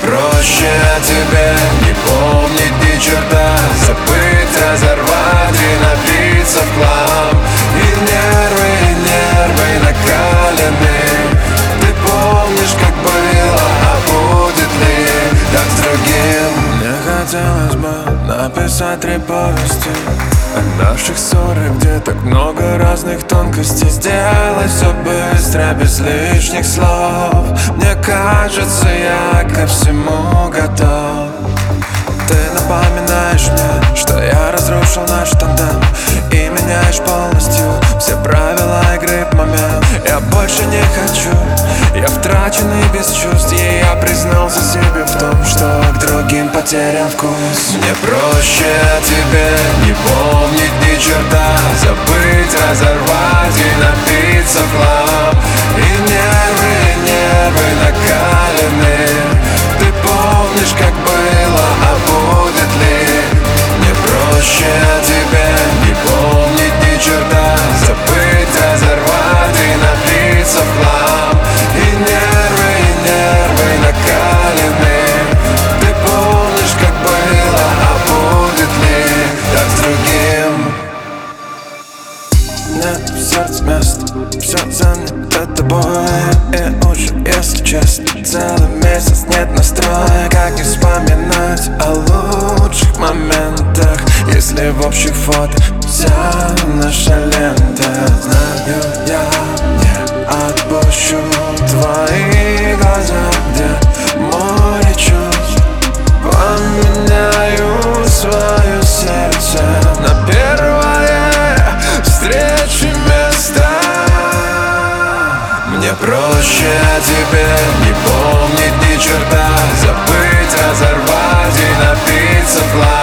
проще тебе не помнить ни черта, забыть, разорвать и напиться в хлам. И нервы накалены. Ты помнишь, как было, а будет ли так с другим? Мне хотелось бы написать 3 повести о наших ссорах, где так много разных тонкостей. Сделать все быстро, без лишних слов. Мне кажется, я ко всему готов. Ты напоминаешь мне, что я разрушил наш тандем, и меняешь полностью все правила игры в момент. Я больше не хочу, я втрачен и без чувств, и я признался себе в том, что к другим потерян вкус. Мне проще тебе не помнить ни черта, забыть, разорвать и напиться в хлам. И нервы накалены. Ты помнишь, как было, а будет ли? Мне проще тебе не помнить ни черта, забыть, разорвать и напиться в хлам. И нервы накалены. Ты помнишь, как было, а будет ли так с другим? Нет в сердце места, все занято тобой. И уже, если честно, целый месяц нет настроя. Как не вспоминать о лучших моментах, если в общих фото вся наша лента? Знаю, я не отпущу твои глаза, где море чувств. Поменяю свое сердце на первое встречи место. Мне проще тебе не помнить ни черта, забыть, разорвать и напиться в хлам.